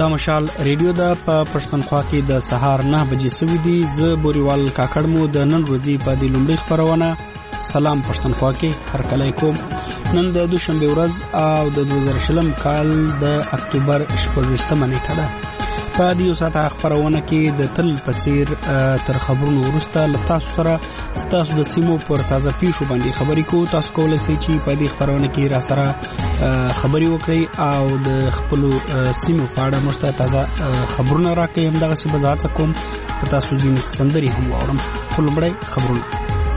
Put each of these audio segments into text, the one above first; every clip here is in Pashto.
دا مشال ریډیو دا په پښتونخوا کې د سهار 9 بجې سوي دي. زه بوريوال کاکړ مو د نن ورځې په دې لومړي خبرونه سلام پښتونخوا کې هر کله کوم. نن د دوشنبه ورځ او د 2020 کال د اکتوبر 28 نیټه ده. په دې ساعت خبرونه کې د تل پڅیر تر خبرونو وروسته لتاسو سره ستاسو د سیمو پر تازه پیښو باندې خبرې کو. تاسو کولای شئ چې په دې خبرونه کې را سره خبري وکړي او د خپل سیمو په اړه مشته تازه خبرونه راکړئ. هم دغه څه بزاعت کوم په تاسو ځین سندري هم واورم. خپلمړی خبرونه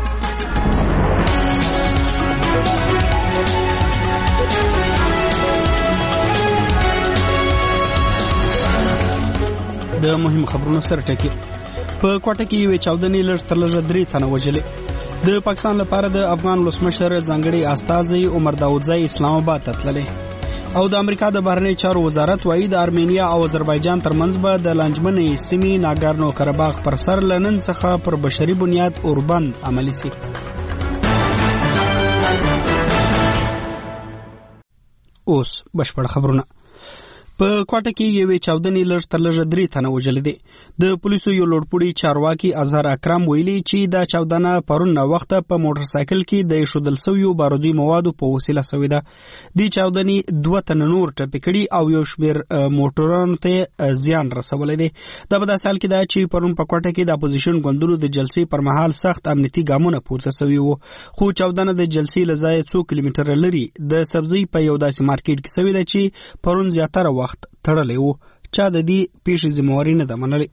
د مهم خبرونو سره ټکی. په کوټه کې یو چاودنې لږ تر لږه 3 تنه وژلې. د پاکستان لپاره د افغان ولسمشر ځانګړي استازي عمر داودزی اسلام آباد ته تللی او د امریکا د بهرنی چارو وزارت وايي د ارمینیا او آذربایجان ترمنځ به د لانجمنې سیمې ناګارنو قرهباغ پر سر لنن څخه پر بشري بنیاد اوربند عملی سي. اوس بشپړ خبرونه. په کوټه کې یو چاودنې لږ تر لږه 3 تنه وژل دي. د پولیسو یو لوړپوړي چارواکي اظهر اکرم ویلي چې دا چاودنه پرون وخت په موټر سایکل کې د شودل سویو بارودي موادو په وسیله شوې ده. د چاودنې 2 تنه نور ټپي کړي او یو شمېر موټرونو ته زیان رسولې دي. دا په داسې حال کې ده چې پرون په کوټه کې د اپوزیشن ګوندونو د جلسې پر مهال سخت امنیتي ګامونه پورته شوي وو. خو چاودنه د جلسې لزای 2 کیلومتره لري د سبزی په یو داسې مارکیټ کې شوې ده چې پرون زیاتره وخت تړلې وو. چا د دې پیښې ذمہواری نه ده منلې.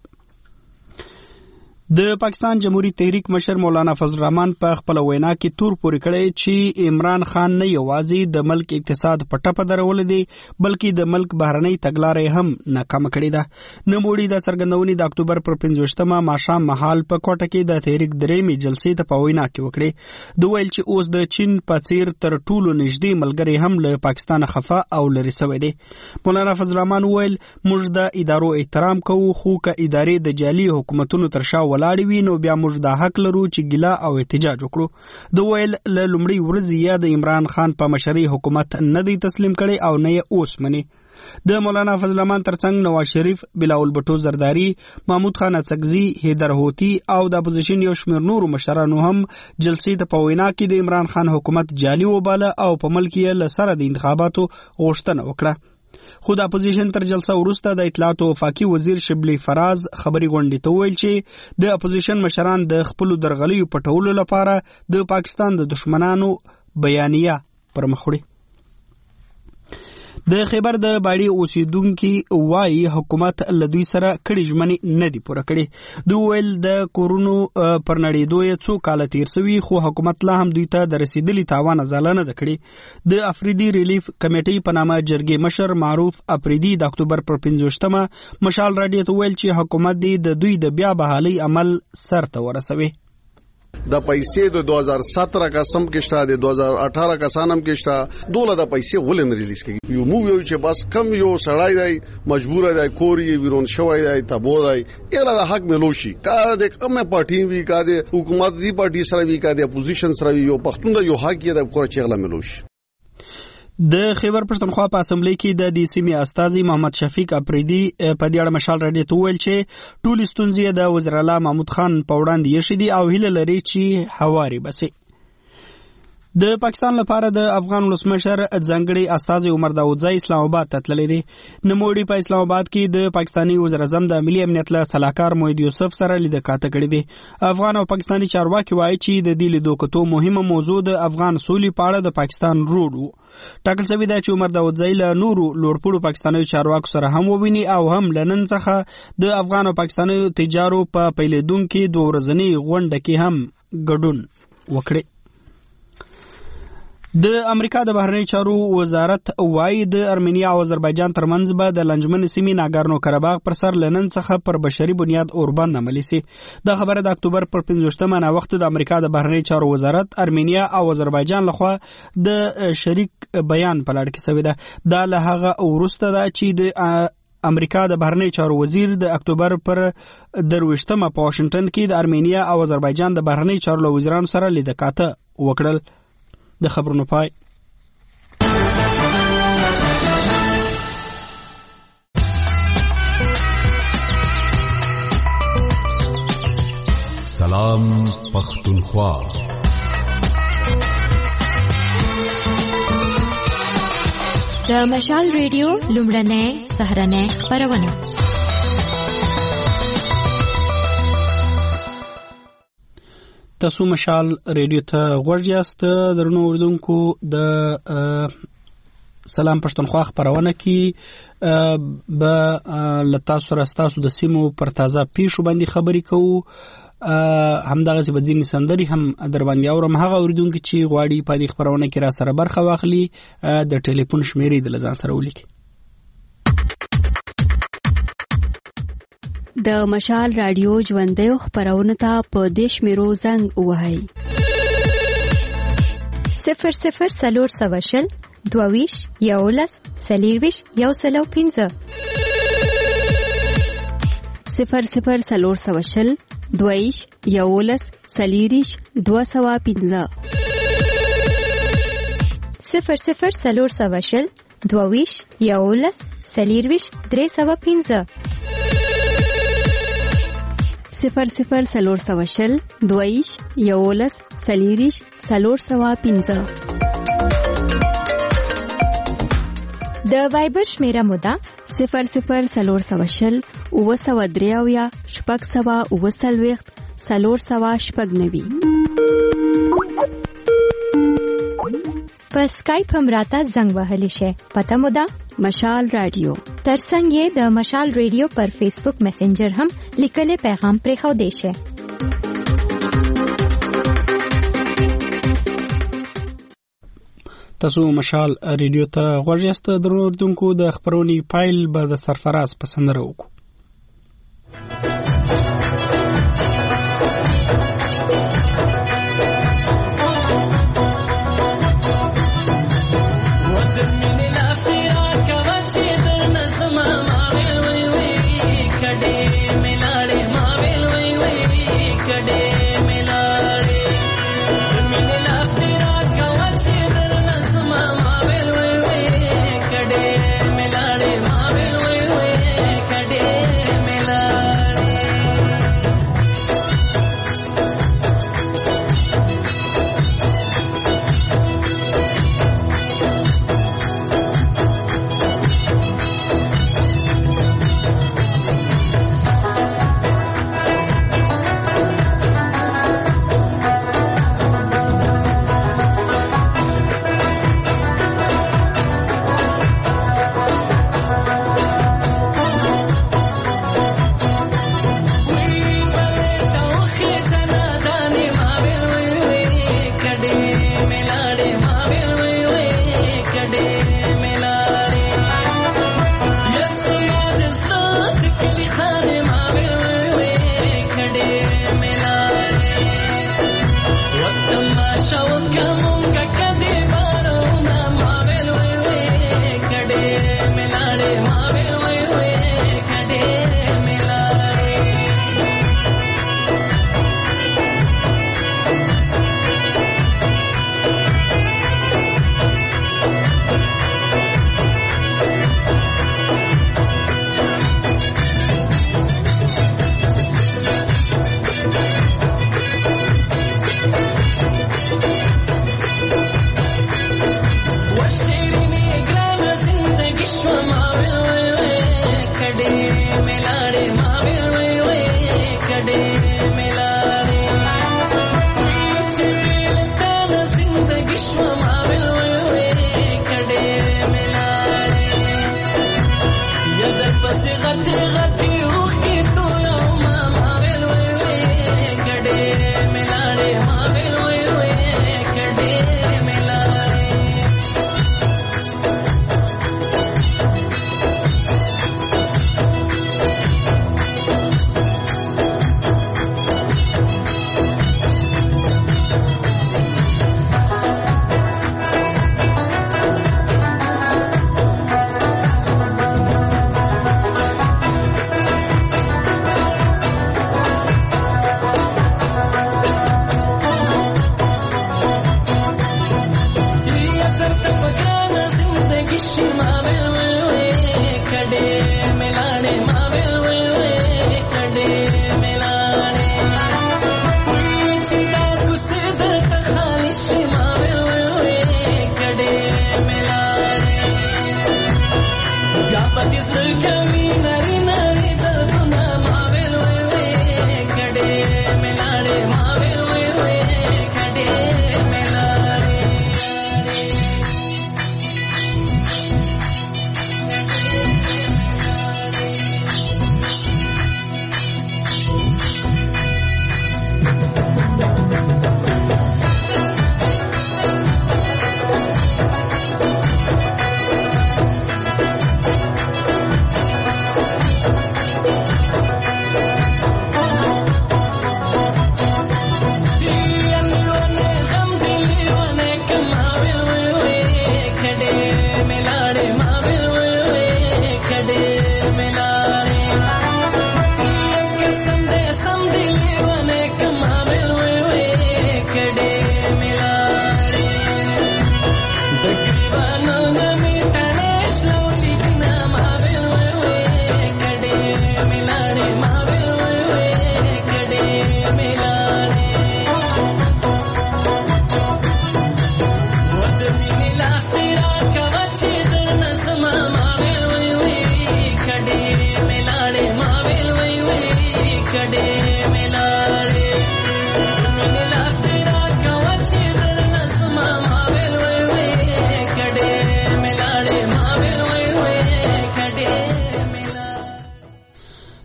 د پاکستان جمهوریت تحریک مشر مولانا فضل الرحمن په خپل وینا کې تور پورې کړی چې عمران خان نه یوازې د ملک اقتصاد په ټپه درول دي بلکې د ملک بهرنۍ تګلارې هم ناکام کړې ده. نوموړي د څرګندونې د اکتوبر پر 15مه ماښام مهال په کوټه کې د تحریک درېمې جلسې ته په وینا کې وکړي. دوی ویل چې اوس د چین په څیر تر ټولو نږدې ملګری هم له پاکستان خفه او لري شوی دی. مولانا فضل الرحمن ویل موږ د ادارو احترام کوو خو که ادارې د جعلي حکومتونو تر شا ولاړې وي نو بیا موږ د حق لرو چې ګیله او احتجاج وکړو. دوی ویل له لومړۍ ورځې یا د عمران خان په مشرۍ حکومت نه دی تسلیم کړي او نه یې اوس مني. د مولانا فضل الرحمن ترڅنګ نواز شریف، بلاول بټو زرداری، محمود خان اڅکزي، حیدر هوتی او د اپوزیشن یو شمېر نورو مشرانو هم جلسې ته په وینا کې د عمران خان حکومت جعلي وباله او په ملک یې له سره د انتخاباتو غوښتنه وکړه. خو د اپوزیشن تر جلسه وروسته د اطلاعات او وفاقي وزیر شبلی فراز خبري غونډې ته ویل چې د اپوزیشن مشران د خپل درغلیو پټولو لپاره د پاکستان د دشمنانو بیانیه پر مخ وړي. د خیبر د باړي اوسیدونکو وايي حکومت له دوی سره کړي ژمنې نه دي پوره کړي. دوی ویل د کورونو پر نړېدو یې 2 کال تیر شوي خو حکومت لا هم دوی ته د رسیدلي تاوان ازاله نه ده کړي. د افریدي ریلیف کمیټې په نامه جرګې مشر معروف افریدي د اکتوبر پر 15مه مشال راډیو ته ویل چې حکومت د دوی د بیا بحالي عمل سر ته ورسوي. د پیسې د 2017 کا سم کې شته د 2018 کا سانم کې شته دوله د پیسې ولن ریلیز کړي. یو مو یو چې بس کم یو سړای دی مجبور دی کوري ویرون شوی دی تبو دی یره د حق ملوشي کار د کومه پارټي وی کا د حکومت دی پارټي سره وی کا د اپوزیشن سره یو پښتون د یو حق یې د کور چغله ملوشي. د خیبر پښتونخوا په اسمبلی کې د دې سیمې استازي محمد شفیق اپریدي په دې اړه مشال راډیو ته ویل چې ټول ستونزې د وزیر اعلی محمود خان په وړاندې یې دي او هیله لري چې هواري بسي. د پاکستان لپاره د افغان ولسمشر ځانګړي استازي عمر داودزی اسلام آباد ته تللی دی. نوموړي په اسلام آباد کې د پاکستاني وزیر اعظم د ملي امنیت له سلاکار موحد یوسف سره لیدکاته کړې دي. افغان او پاکستاني چارواکي وایي چې د دې لیدوکتو مهمه موضوع د افغان سولې په اړه د پاکستان روډ وو. ټاکل شوی دی چې عمر داودزی له نورو لوړپوړو پاکستاني چارواکو سره هم وویني او هم لنن څخه د افغان او پاکستاني تجارو په پیلېدونکو 2 ورځنۍ غونډه کې هم ګډون وکړي. د امریکا د بهرنی چارو وزارت وايي د ارمینیا او آذربایجان ترمنځ به د لانجمن سیمې ناګارنو قرهباغ پر سر لنن څخه پر بشري بنیاد اوربند عملی سي. دا خبره د اکتوبر پر 15مه نا وخت د امریکا د بهرنی چارو وزارت ارمینیا او آذربایجان لخوا د شریک بیان په لړ کې شوی ده. دا له هغه وروسته ده چې د امریکا د بهرنی چارو وزیر د اکتوبر پر 23مه په واشنگټن کې د ارمینیا او آذربایجان د بهرنی چارو وزیرانو سره لیدکاته وکړل. د خبرونو پای. سلام پختونخوا. د مشال ریډیو لومړنۍ سهرنۍ خپرونه. تاسو مشال ریډیو ته غوږ یاست. درنو اوریدونکو د سلام پښتونخوا خبرونه کې به لتا سره تاسو د سیمو پر تازه پیښو باندې خبرې کوو. همدغه څه بځینې سندري هم در باندې اورم. هغه اوریدونکو چې غواړي په دې خبرونه کې را سره برخه واخلي د ټلیفون شمیرې د لزان سره ولیکي. د مشال رادیو ژوندۍ خبرونه ته په دیش میرو زنګ وهاي 00 22 11 سلیرویش یو سلو 15 00 22 11 سلیریش 215 00 22 11 سلیرویش 315 00 22 11 سلیریش 315. د وایبر شمیره مودا 00 اوسودریاویا شپږ سوا اوسلويخت سلور سوا شپږ نوي. په سکایپ هم راته زنګ وهلی شي. پته مودا مشال رادیو. ترڅنګ یې د مشال ریډیو پر فیسبوک میسنجر هم لیکلي پیغام پرې خو دی شي. تاسو مشال ریډیو ته غوږ یاست. درنو اوریدونکو د خبرونې پایل به د سرفراز په سندره وکړو.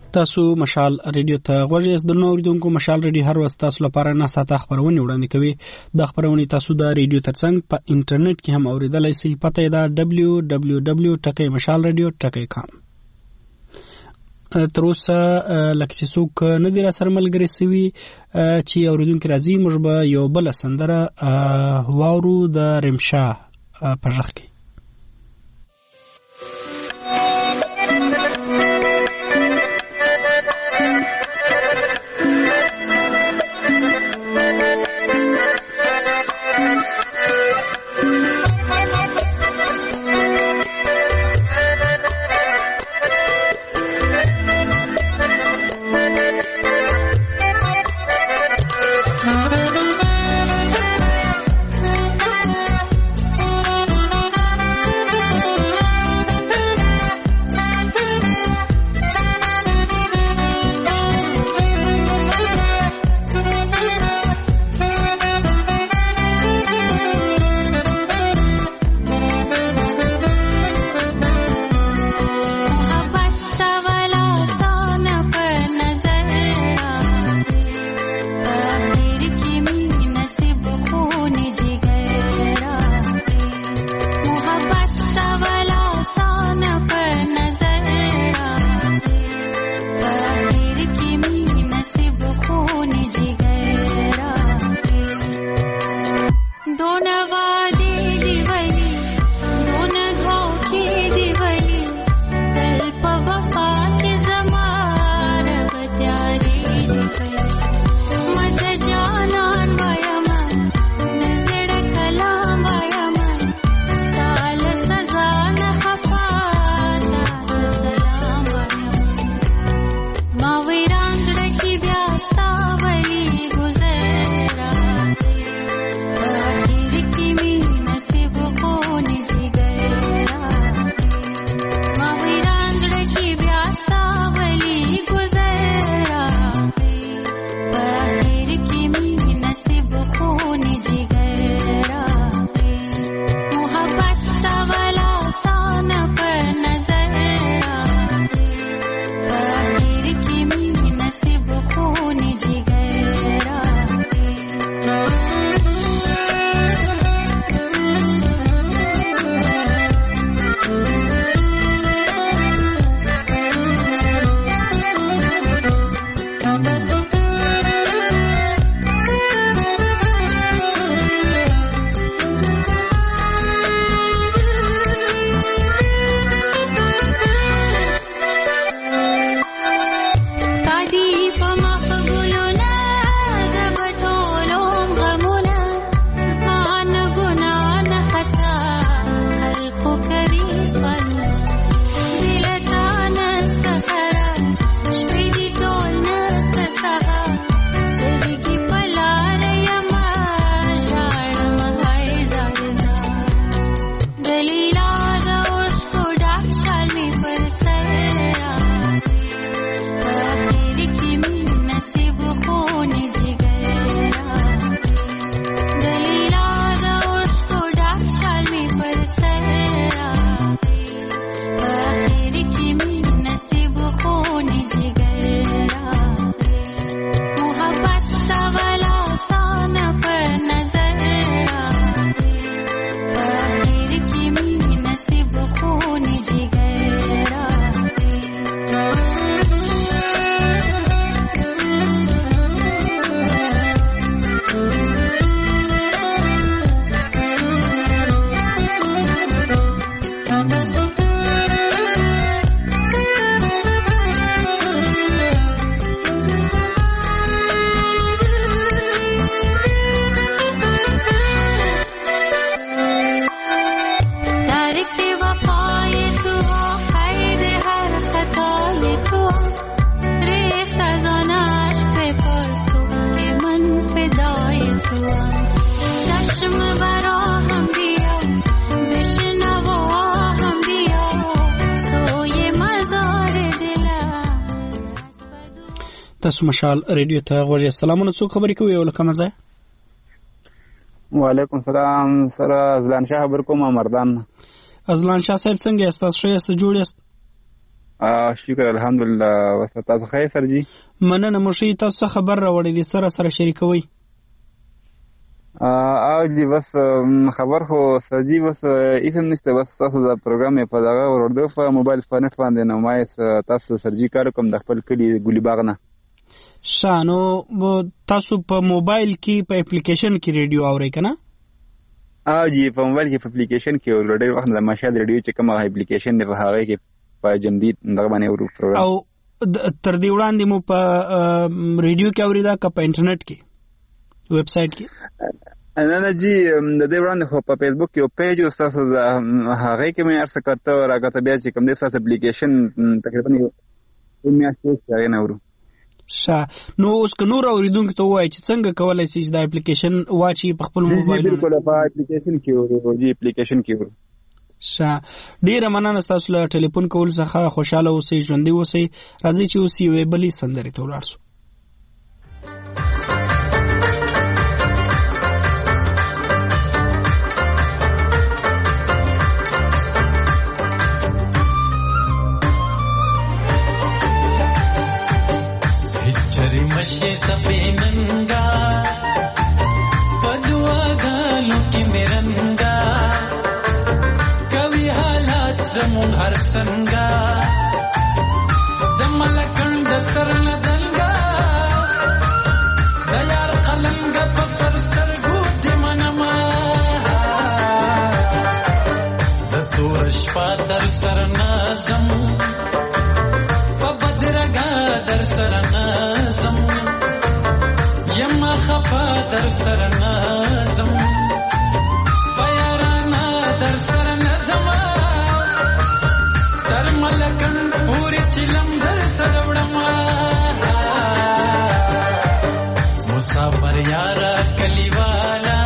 تاسو مشال ریډیو ته غوږ یاست. د نور اوریدونکو مشال ریډیو هر وخت تاسو لپاره نه ساته خبرونه وړاندې کوي. د خبرونه تاسو د ریډیو ترڅنګ په انټرنیټ کې هم اوریدلای شئ. پته دا www.mashalradio.com. تر اوسه لکه چې څوک نه دی را سره ملګری سوي چې اوریدونکو راځي، موږ به یو بل سندره واورو د رمشا په ژغ کې. تاسو مشال ریډیو ته غوږ یاست. سلامونه، څوک خبرې کوي او له کومه ځای؟ وعلیکم سلام، سره ازلان شاه خبر کوم مردان. ازلان شاه صاحب څنګه یاست؟ تاسو ښه یاست؟ جوړ یاست؟ شکر الحمدلله. تاسو ښه یې سرجي؟ مننه. مرشي تاسو خبر راوړی دي سره شریکوي. جی بس خبر خو سرجي بس اسم نشته، بس تاسو دا پروګرام په دغه ورده په موبایل فونټ باندې نو ما تاسو سرجي کار کوم د خپل کلی ګولي باغ نه. شانو تاسو په موبایل کې په اپلیکیشن کې ریډیو اورئ کنه؟ جی په موبایل کې په اپلیکیشن کې ورډر وخت د ماشاد ریډیو چې کومه اپلیکیشن دی په هغه کې په جمدید دغه باندې ورو پروګرام او تر دې وړاندې مو په ریډیو کې اوریدا که په انټرنیټ کې ویب سټ کې؟ نه جی د دې وړاندې خو په فیسبوک کې یو پیج او تاسو هغه کې مې ارسه کړته راغته بیا چې کوم دې تاسو اپلیکیشن تقریبا یو میاشتې ځای نه ورو. نو اوس که نور اوریدونکو ته وایي چې څنګه کولای شي چې دا اپلیکیشن واچي په خپل موبایل؟ بالکل په اپلیکیشن کې ورو جی اپلیکیشن کې ورو. ډیره مننه تاسو له ټلیفون کول څخه. خوشاله اوسئ، ژوندۍ اوسئ. راځئ چې اوس یوې بلې سندرې ته ولاړ شو. मशे तपेनंगा पदुआ गालों की मिरंगा कवि हालात जमुन हर संगा दमलकन दसर नदंगा दयार कलंगा पसर सरगू दिमनमा दतूरश पादर सरनाजम पबदरगा दर सरनाजम यमा खफा दर सरनाजम पयाराना दर सरनाजम दर मलकन पूरी चिलम दर सरवड़मा मुसाफर यारा कलीवाला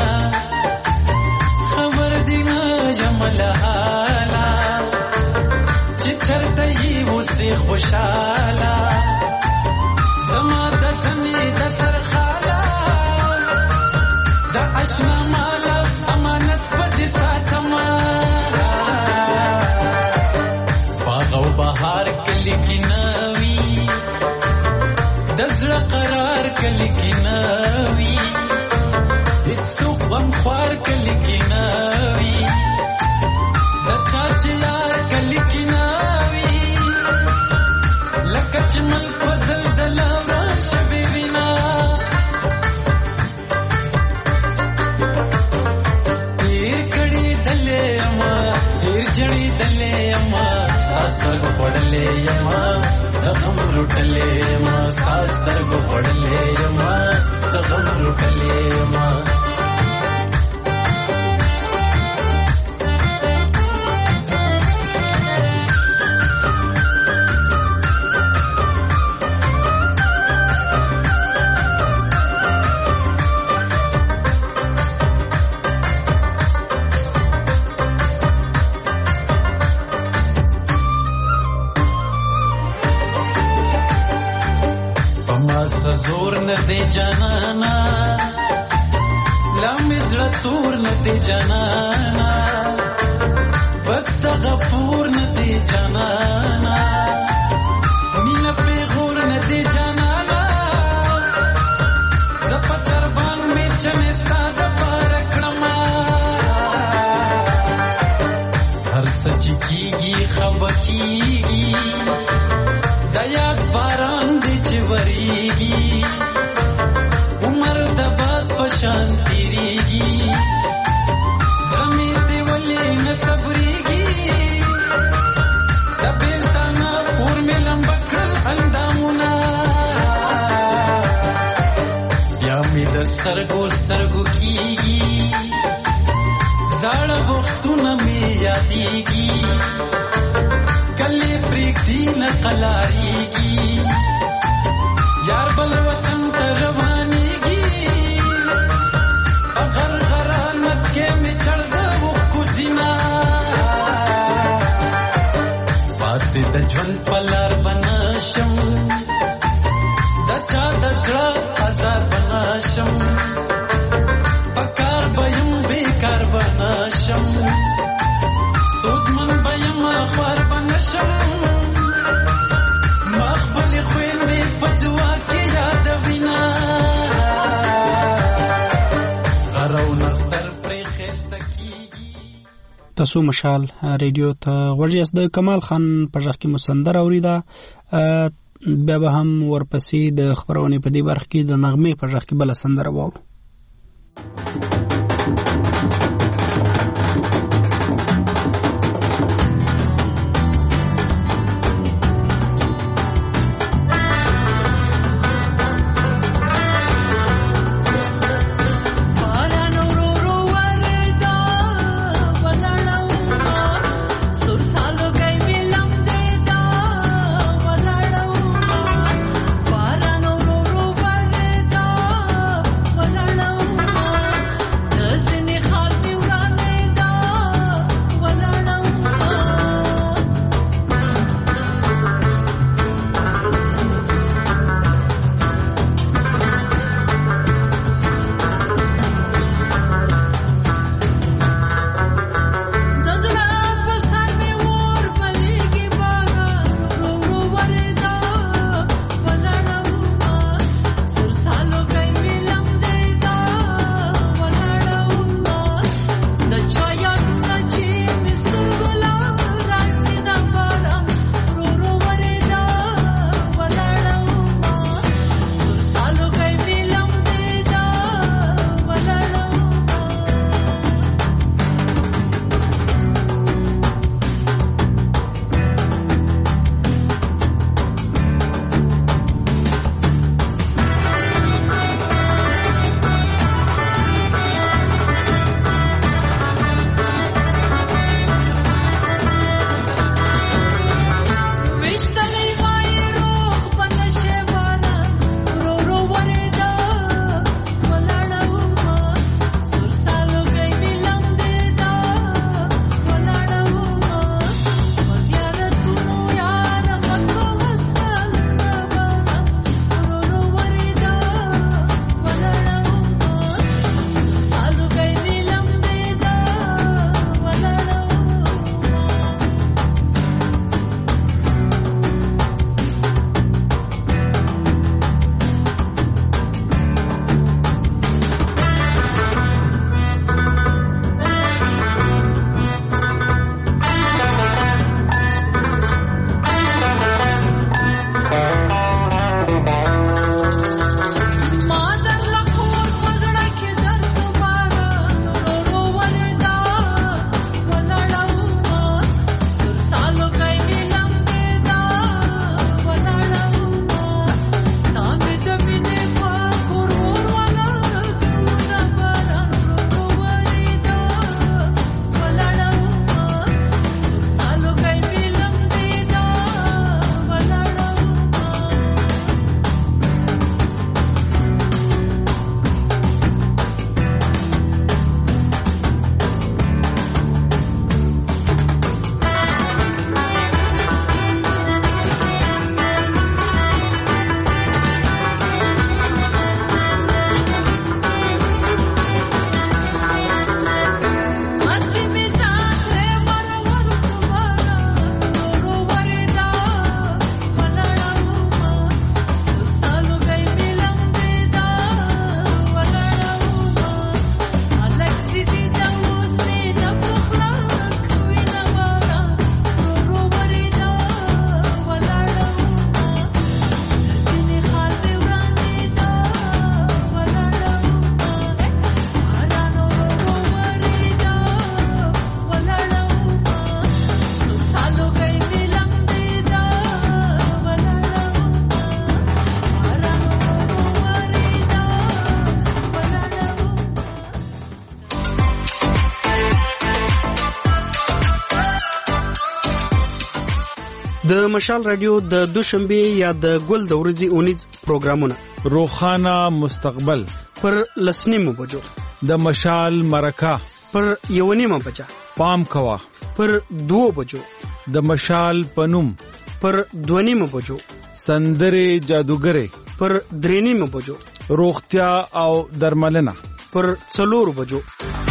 खबर दिना जमल हाला चिथर तही उसे खुशाला زما د سنې د سرخاله د اشنا مالا امانت پدې ساتما باغ او بهار کلی کی ناوی د زړه قرار کلی کی ناوی هیڅ غم خوار کلی کی ناوی د چاچیار کلی کی ناوی لکه چې ملک وزلزله पड़ले यमा जखम लुटले यमा सास्तर को पड़ले यमा जखम लुटले यमा زور نه دی جانانا لم زړه تور نه دی جانانا بس د غفور نه دی جانانا مینه پیغور نه دی جانانا زپا چربان می چنه ساده پار کړما هر سچ کیږي خب کیږي د یاد باران دی چوریږي عمر د باد پشان تیریږي زمي دی ولې نه صبرېږي د بیلتانا پور مې لمبکړل اندامونه یا مې د سترګو کیږي زاړه وختونه مې یادېږي کلی پریږدي نه قلاریږي یار بل وطن ته روانېږي په غرغرانت کې مې چړ د اوښکو زینا پاتې د ژوند په لار به نشم د چا د زړه ازار به نشم په کار به یم بېکار به نشم سودمن به یم خوار به نشم تاسو مشال ریډیو ته ورجاست د کمال خان په ځخ کې مسندر اوریدا بیا به هم ورپسې د خبرونه په دې برخه کې د نغمه په ځخ کې بل سندره وورو. د مشال رادیو د دوشنبه یا د ګل د ورځې اونیز پروګرامونه روخانه مستقبل پر لسنیمو بجو د مشال مرکه پر یونیمه بجا پام کوا پر 2 بجو د مشال پنوم پر 2 بجو سندره جادوګره پر 3 بجو روغتیا او درملنه پر 4 بجو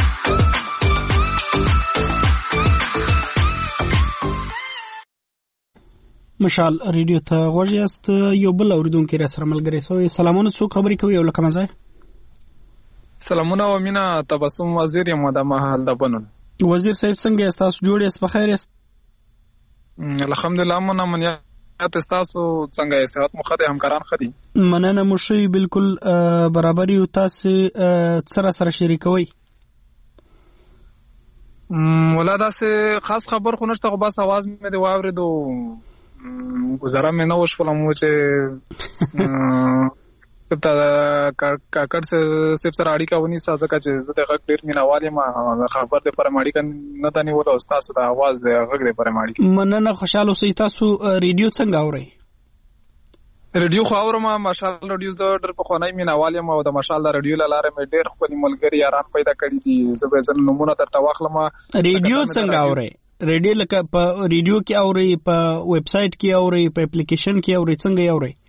مشال ریډیو ته غوړیاست یو بل اوریدونکو را سره ملګری سوې سلامونه څو خبرې کوي یو لکه مزه سلامونه و مینا تبسم وزیر یم د محل د بنون وزیر صاحب څنګه یاست؟ تاسو جوړ یاست؟ په خیر یاست؟ الحمدلله منیات تاسو څنګه یاست؟ صحت مو ښه دی؟ همکاران ښه دي؟ مننه مو ښه یو، بالکل برابر یو. تاسو څه راسره شریکوئ؟ ولا داسې خاص خبر خو نشته، خو بس اواز مې دی واورېدو، ګزاره مې نه وشوله مو چې سبته کاکړ صاحب سره اړیکه ونیسه، ځکه چې زه د غږ ډېر مینهوال یم، خبر د پاره اړیکه نه ده نیوله، او ستاسو د اواز د غږ د پاره اړیکه. مننه، خوشحاله اوسئ. تاسو ریډیو څنګه اورئ؟ ریډیو خو اورم، مشال ریډیو زه ډېر پخوانی مینهوال یم، او د مشال د ریډیو له لارې مې ډېر خپل ملګري یاران پیدا کړي دي. زه به ځینې نومونه درته واخلم. ریډیو څنګه اورئ؟ ریډیو لکه په ریډیو کې اورئ، په ویب سایټ کې اورئ، په اپلیکیشن کې اورئ، څنګه یې اورئ؟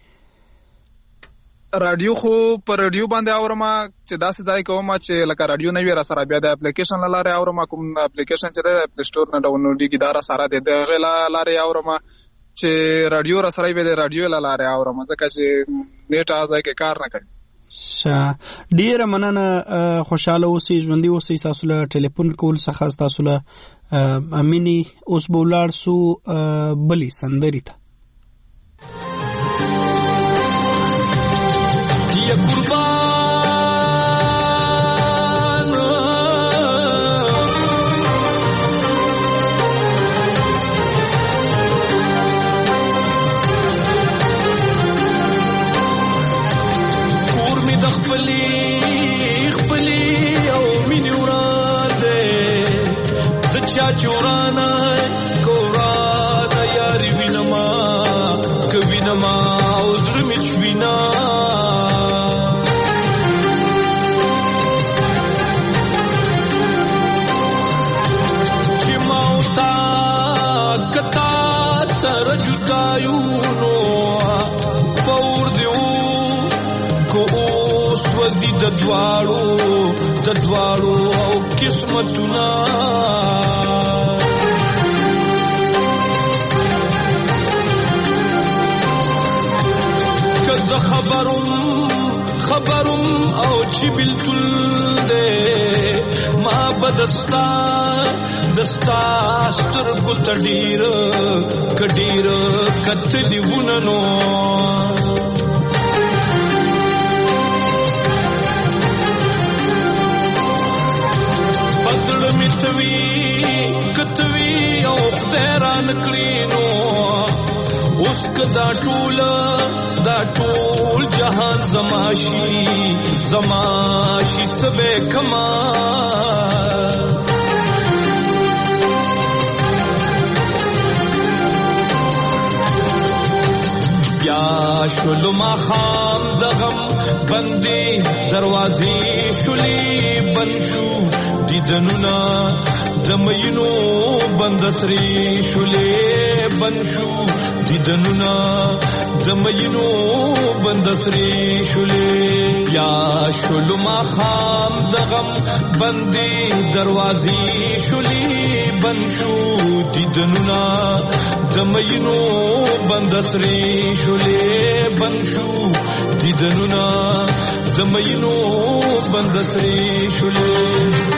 رادیو خو په رادیو باندې اورم، چې داسې ځای کوم چې لکه رادیو نه وي را سره، بیا د اپلیکیشن له لارې اورم. کوم اپلیکیشن چې د پلی سٹور نه ډاونلوډیږي دا را سره دی، دغه لارې اورم. چې رادیو را سره وي د رادیو له لارې اورم، ځکه چې نیټ ځای کې کار نه کوي. ډیره مننه، خوشاله اوسئ، ژوندي اوسئ. تاسو له ټلیفون کول څخه تاسو له امینی اوس به ولاړ سو بلې سندرې ته. چورانا کورانا یاری وینما کوینما عذر مچوینا چماوتا کتا سر جدایونو پور دیو کو اوس وزی ددوالو او قسمتنا خبرم او چې بلتل دې ما بدستا دستا سترګو تډیر کډیر کتلی وننو بدل میتوي کتوي او خدای نکړینو اوس کدا ټول جهان زماشي سبه کما بیا شلو ما خام دغم بندي دروازې شولې بنشو دیدنونا دمینو بندسری شولې بنشو دیدنونا دمینو بندسری شولې یا شلو ما خام دغم بندي دروازې شولې بنشو دیدنونا دمینو بندسری شولې بنشو دیدنونا دمینو بندسری شولې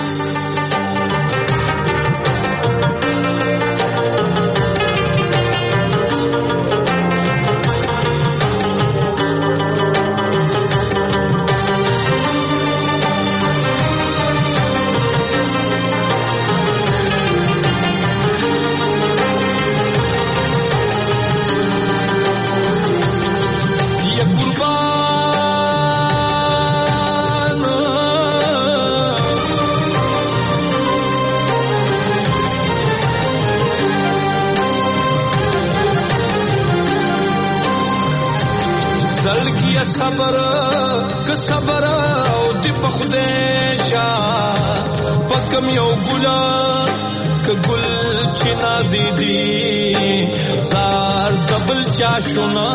صبر او دی په خدای شا پکم یو ګلا ک ګل چې نازي دي زار دبل چا شونا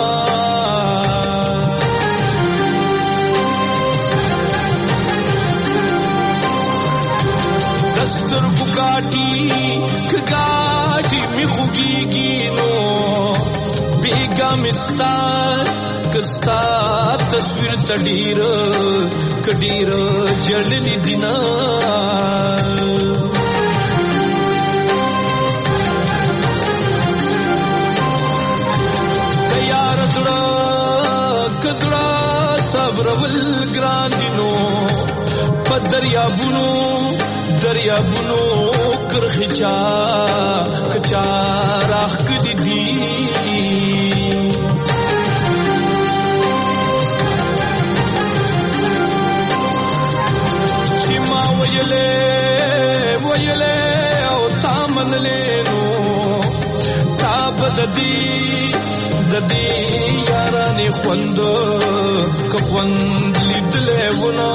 دستر ګاټي می خوګيږي نو بیګا مستار کستا تصویر تډیر کډیر جړلې دینا زړه صبر ول ګران دینو په دریابونو کرخچا کچا راخ کدي دي شما ویلې او تامن لینو تاب ددي یارانه خوند لیدلې ونه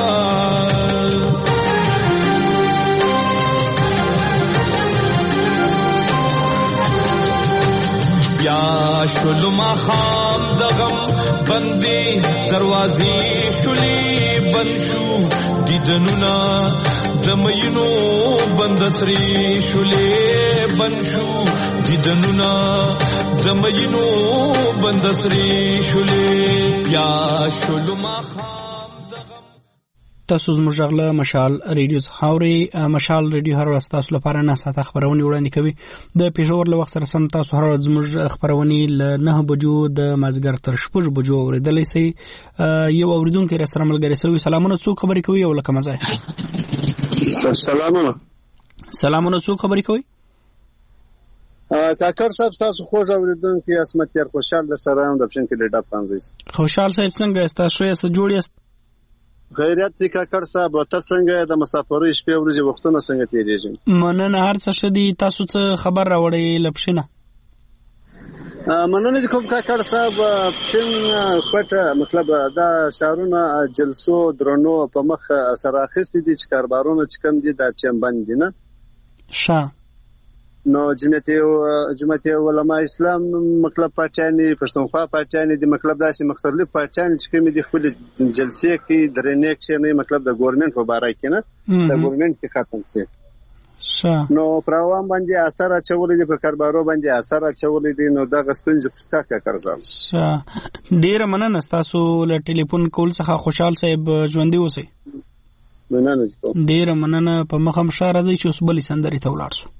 بیا شلو ما خام دغم بندي دروازې شولي بنشو دیدنونا دمینو بندسری شولي بنشو دیدنونا دمینو بندسری شولي بیا شلو ما خام دغم. تاسو زموږ غله مشال ریډیو خاوري مشال ریډیو هر ورځ تاسو لپاره نه ساته خبرونه وړاندې کوي د پېښور له وخت سره سم تاسو هر ورځ زموږ خبرونه ل 9 بجو د مازګر تر 6 بجو اوریدلې سي یو اوریدونکو را سره ملګری سوي سلامونه څوک خبرې کوي او لکه مزه سلامونه څوک خبرې کوي کاکر صاحب تاسو خوږ اوریدونکو اسمت یار خوشحال در سره هم د پښین کې ډیټا پانځي خوشحال صاحب څنګه تاسو یې جوړی خیریت دي کاکر صاحب ته څنګه د مسافرۍ شپې ورځې وختونه څنګه تیریږي مننه هر څه شدي تاسو څه خبر راوړی لپښینه مننه کوم کاکر صاحب پښین پټه مطلب دا شهرونه جلسو درنو په مخ سره اخیستي دي چې کاربارونه چې کم دي دا ټیم باندې نه نو جمعیت علماء اسلام مطلب پاچانی پښتونخوا پاچانی دي مطلب داسې مختلف پاچانی چې کوم دي خپل جلسې کې درنې کې نه مطلب د ګورنمنت په باره کې نه د ګورنمنت کې ختم شي نو پروام باندې اثر اچولې دي په کاربارو باندې اثر اچولې دي نو دا غسپنځ پښتا کا کړځم ډیر مننه تاسو له ټلیفون کول څخه خوشحال صاحب ژوندۍ اوسئ مننه ډیر مننه په مخم شاره دي چې اوس بلې سندري ته ولاړ شو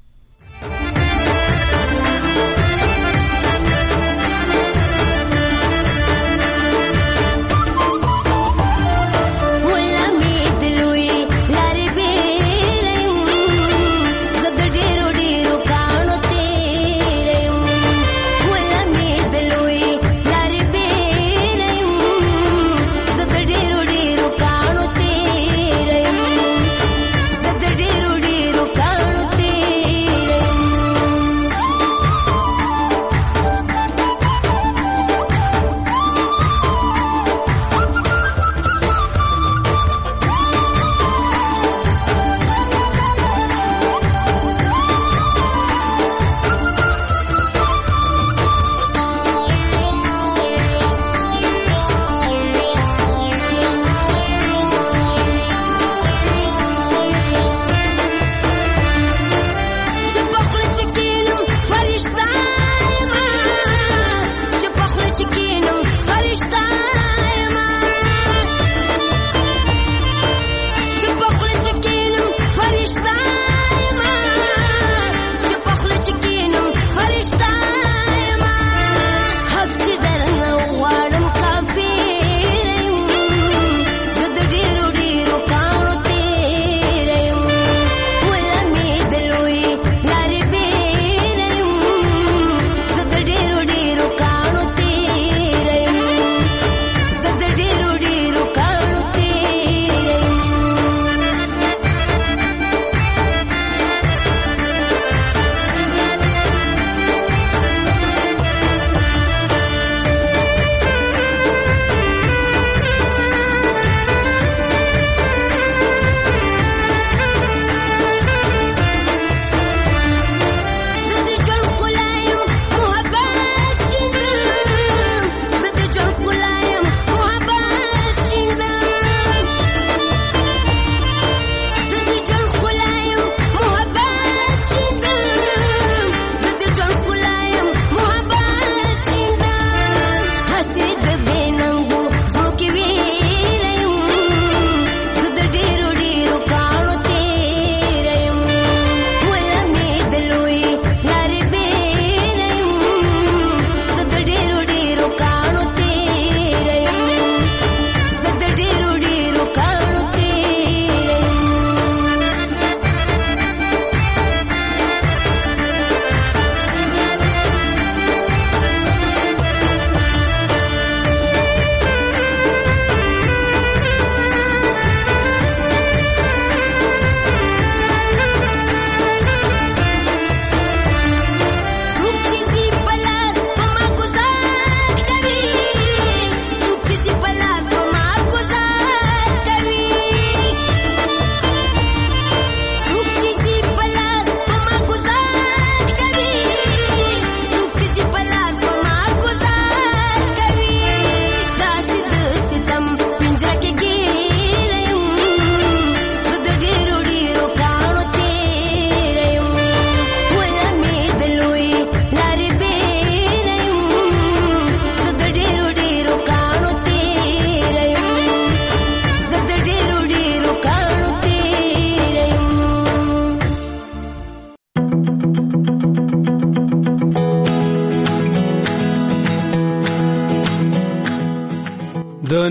ډیرو کانو ته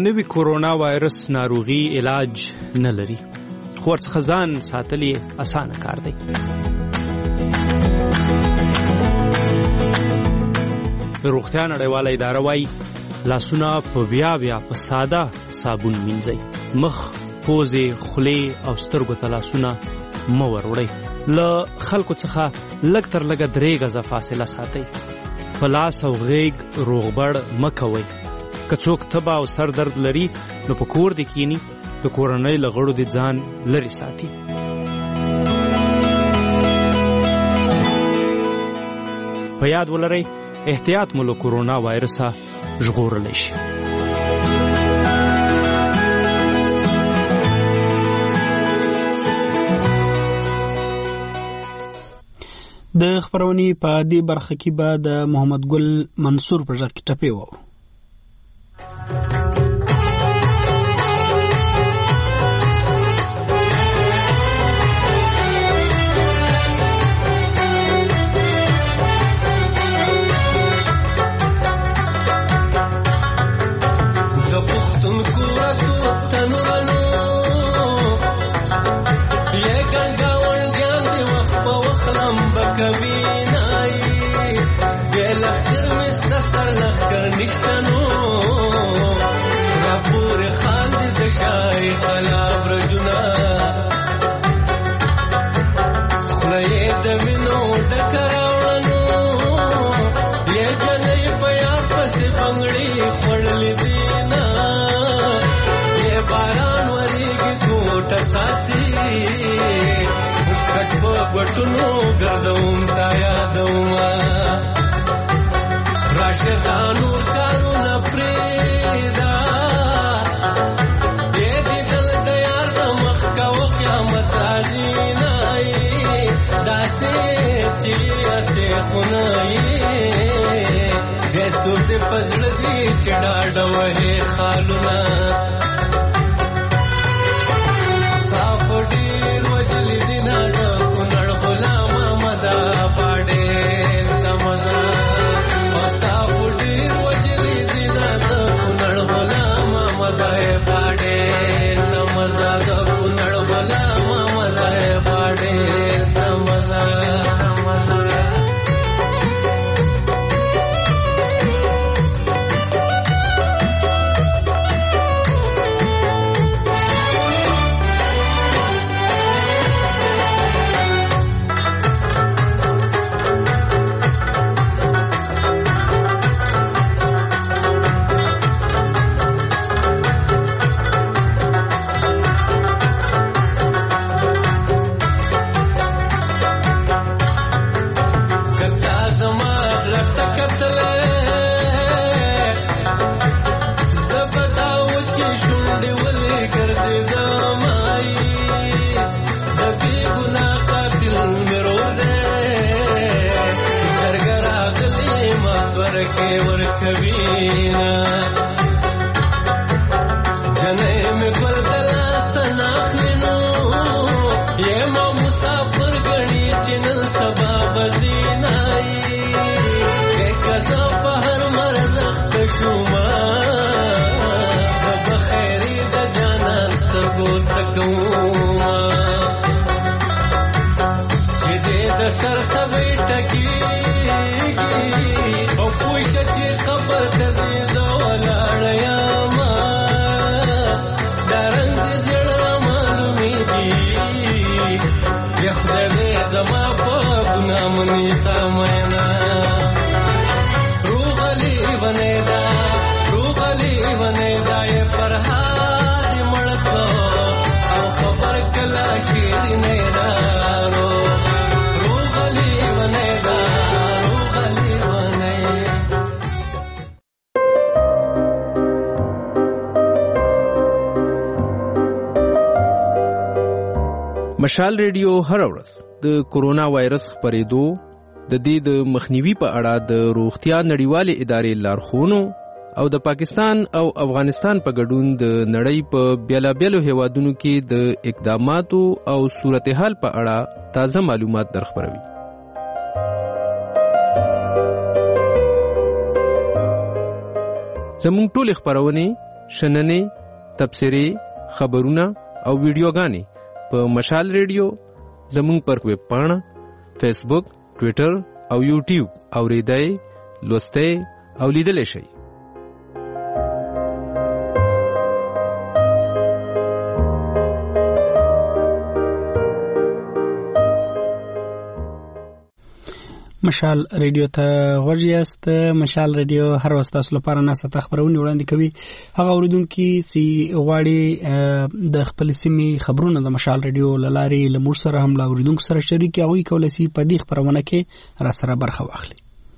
نوی کورونا وایرس ناروغي علاج نه لري، خو ورڅخه ځان ساتل یې اسانه کار دی. روغتیا نړیواله اداره وایي لاسونه په بیا په ساده صابون مینځئ. مخ، پوزې، خولې او سترګو ته لاسونه مه وروړئ. له خلکو څخه لږ تر لږه 3 غزه فاصله ساتئ. په لاس او غیږ روغبړ مه کوئ. که څوک تبه او سر درد لري نو په کور دې کینی، د کورنۍ له غړو دې ځان لرې ساتي. په یاد ولرئ احتیاط مو له کورونا وایرسه ژغورلی شي. د خبرونې په دې برخه کې به د محمد ګل منصور پر ځای ټپې وو. وټونو ګرځوم تا یادوما راشدانو کارونه پریدا دې دل د یار د مخ کا قیامت راځي نای داسې چې اسه خنای هستو دې پزړ دې چډا ډوه خالونه صاف ډیر وجل دینا مشال ریډیو هر ورځ د کورونا وایرس خپرېدو د دې د مخنیوي په اړه د روغتیا نړیوالې ادارې لارښوونو او د پاکستان او افغانستان په ګډون د نړۍ په بیلابیلو هیوادونو کې د اقداماتو او صورتحال په اړه تازه معلومات درخبروي. زموږ ټولې خپرونې شننې، تبصرې، خبرونه او ویډیوګانې په مشال ریډیو زموږ پر ویب پاڼه، فیسبوک، ټویټر او یوټیوب اوریدای، لوستای او لیدلی شئ. مشال ریډیو ته غوږ یاست. مشال ریډیو هر وخت تاسو لپاره ناسته خبرونه وړاندې کوي. هغه اوریدونکو چې غواړي د خپل سیمې خبرونه د مشال ریډیو لاري لمر سره هم لا اوریدونکو سره شریک هغوی کولای شي په دې خبرونه کې را سره برخه واخلي.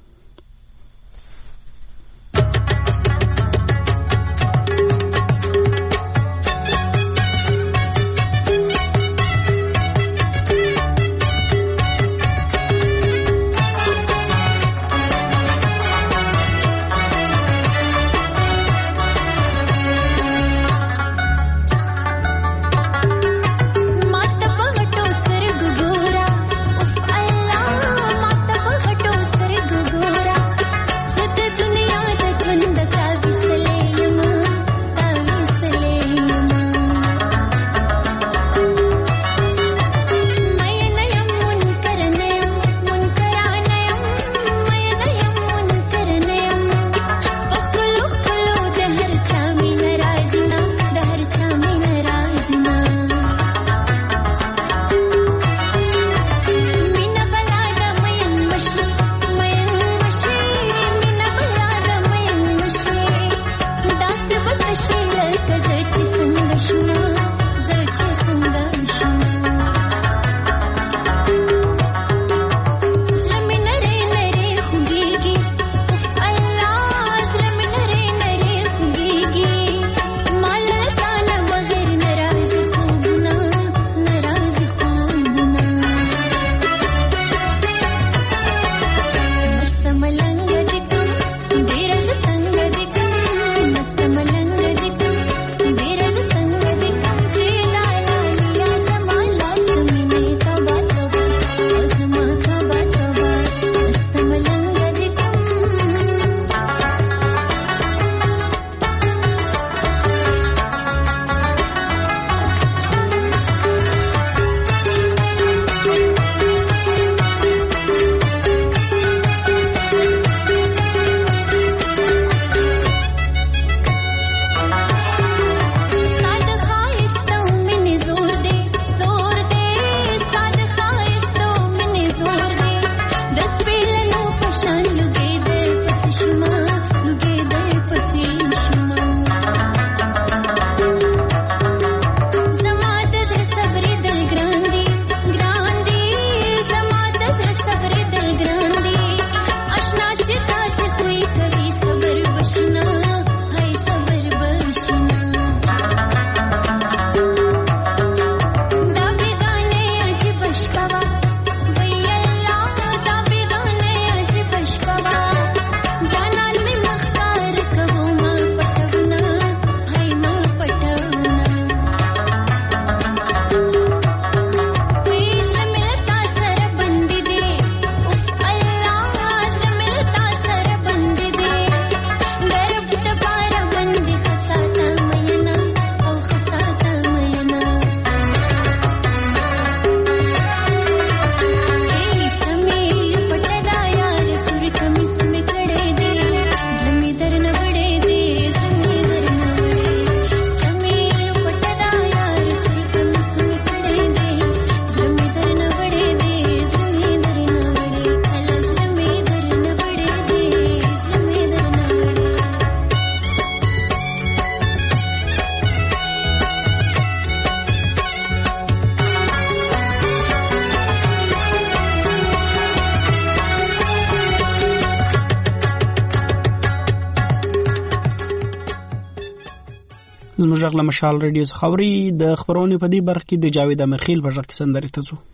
زموږ غږ له مشال ریډیو څخه اوري. د خبرونې په دې برخه کې د جاوید امرخیل په غږ کې سندرې ته ځو.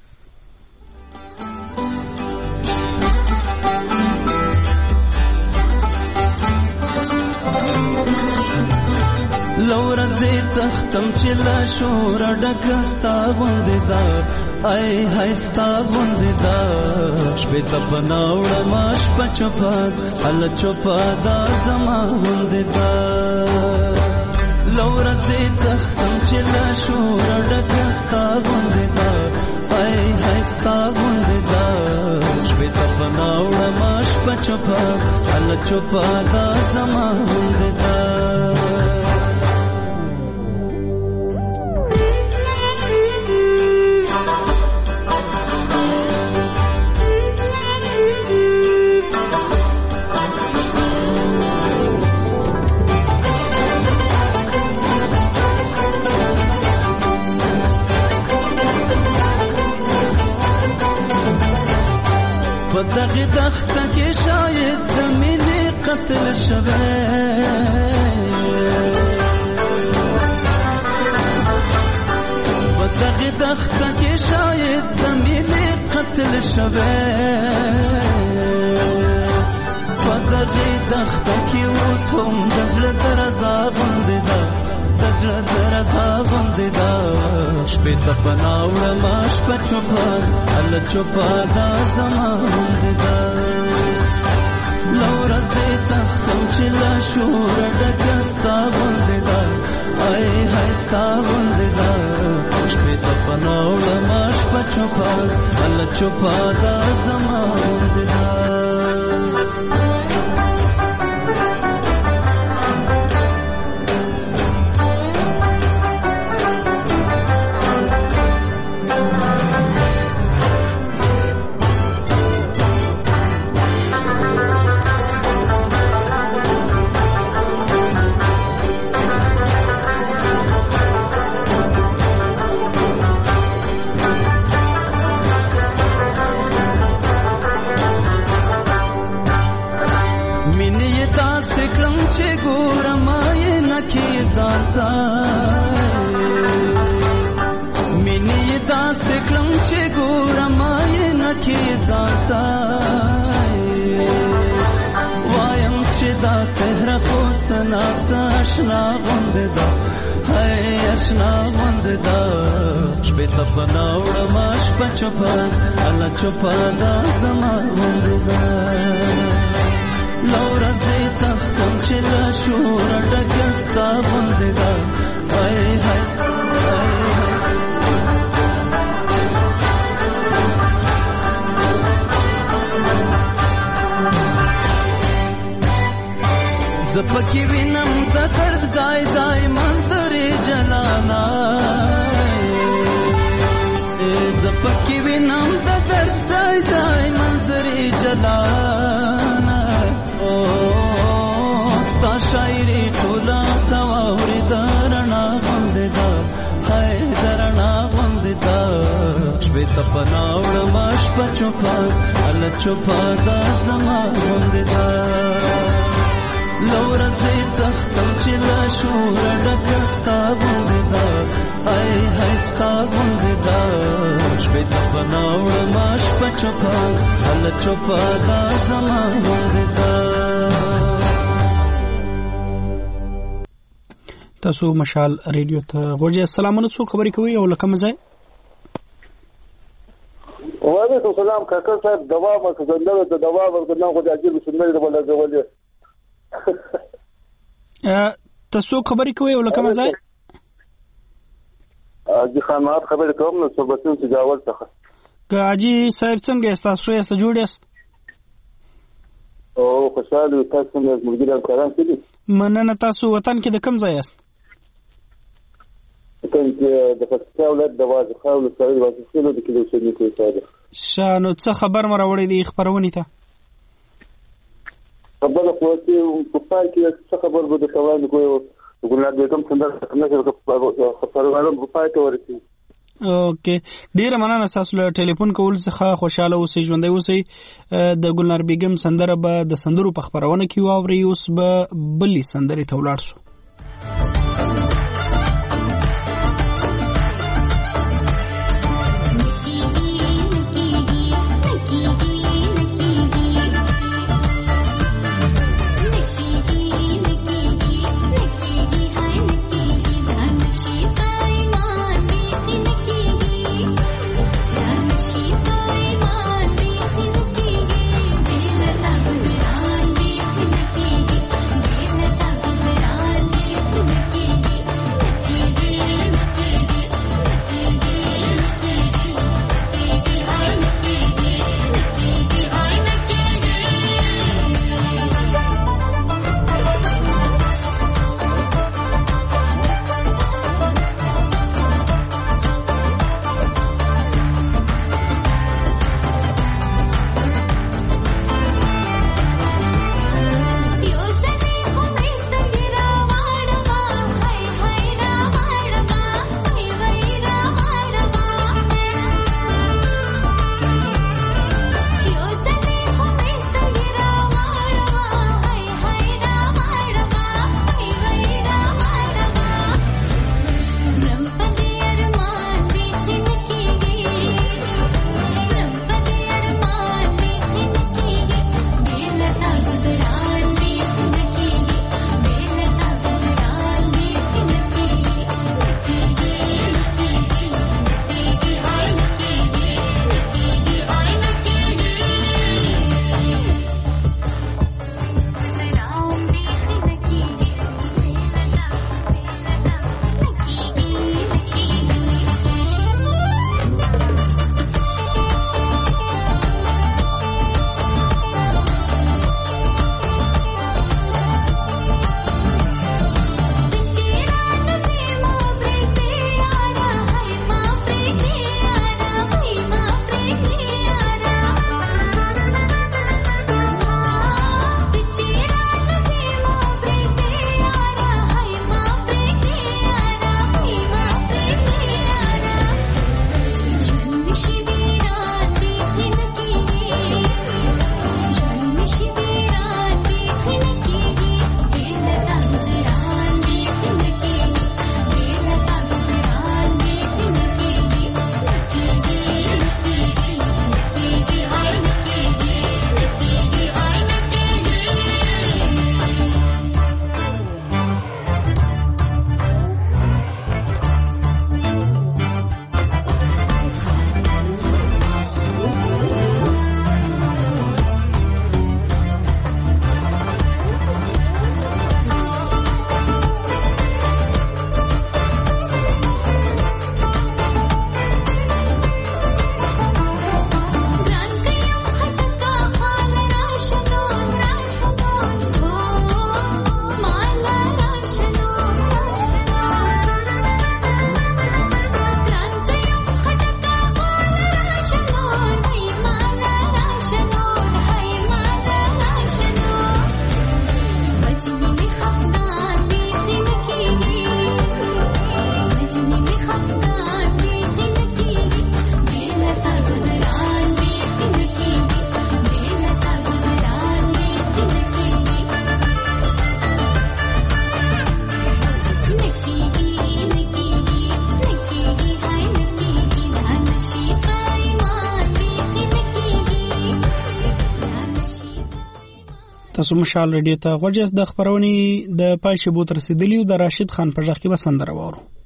لورځې تختم چې لا شور ډکستا غوندې دا ای هاي ستا غوندې دا شپې ته پناوړه ماش پچپاد ال چوپا دا زما غوندې دا لورځي تختم چې لا شور ډکستا غوندې دا هاي هاي ستا غوندې دا شپې ته پناوړه ماش په چوپا ال چوپا دا زما غوندې دا دغه دخته کې شاید د مینې قتل شوه دغه دخته کې شاید د مینې قتل شوه دغه دخته کې اوس هم د زړه درزا غوندې ده د زړه درزا غوندې ده شپې ته پناوړه ماش په چوپا ال چوپا دا زما غوندې ده لورځي تختم چې لا شور ډکستا غوندې ده هاي هاي ستا غوندې ده شپې ته پناوړه ماش په چوپا ال چوپا دا زما غوندې ده مینی دا سکلم چې ګورم یې نکي ځانتا وایم چې دا څهره خو څنګه آشنا غوندې ده هاي آشنا غوندې ده شپې ته پناوړه ماش په چوپا الله چوپا دا زما غوندې ده لورځي تختم چې لا شور ډکستا غوندې ده هاي هاي زپکی وینم د درد ځای ځای منظرې جلانا زپکی وینم د درد ځای ځای منظرې جلانا او ستا شاعري ټوله تواوري درنا غوندې ده هاي درنا غوندې ده شپې ته پناوړه ماش په چوپا ال چوپا دا زما غوندې ده لورځي تختم چې لا شور ډکستا غوندې ده هاي هاي ستا غوندې ده شپې ته پناوړه ماش په چوپا ال چوپا دا زما غوندې ده تاسو مشال ریډیو ته غوړی السلام علیکم خبرې کوي او لکه مزه وعلیکم السلام کاکا صاحب دوا مکزنده د دوا ورکنه خو د اجل سنت ولا جوړه تاسو خبرې کوي او لکه مزه اجي خانات خبرې کوم نو صبحتون تجاوز څخه کاجی صاحب څنګه تاسو یې جوړ یاست او خوشاله تاسو موږ ملګری کاران کړي مننه تاسو وطن کې د کوم ځای یاست د پکتیا ولایت د واځخه ولسوالۍ د واځخه د کلیو شنی کوي ساده شانو څه خبر مروړې دی خبرونه ته خبر خو چې په پای کې څه خبر به د توان کوی ګلناد بیگم څنګه خبرونه په پای کې ورسي اوکې ډیر مننه تاسو له ټلیفون کول څخه خوشاله اوسئ ژوندۍ اوسئ د ګلنار بیگم سندره به د سندرو په خبرونه کې واوري اوس به بلې سندرې ته ولاړ شو Bye. تاسو مشال رادیو ته غوږ د خبرونې د پای شبو تر رسیدلی او د راشد خان په ځخ کې بسندره وورو.